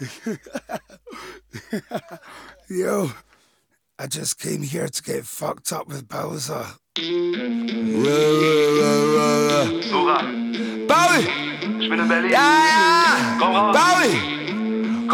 Yo, I just came here to get fucked up with Bowser. Dora! Bowie! Ich bin in Berlin. Ja! Komm raus! Bowie!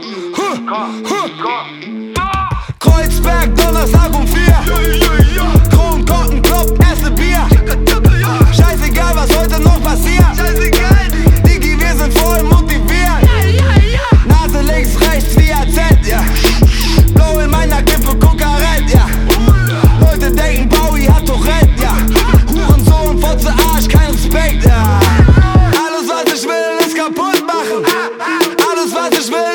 Komm! Kreuzberg, Donnerstag um 4. Kronkorken, Club, erste Bier. Scheißegal, was heute noch passiert. Digi, wir sind voll motiviert. Nase links, rechts wie AZ, ja. Blow in meiner Kippe, Kokarett, ja. Leute denken, Bowie hat Tourette, ja. Hurensohn, Fotze, Arsch, kein Respekt, ja. Alles, was ich will, ist kaputt machen. Alles, was ich will,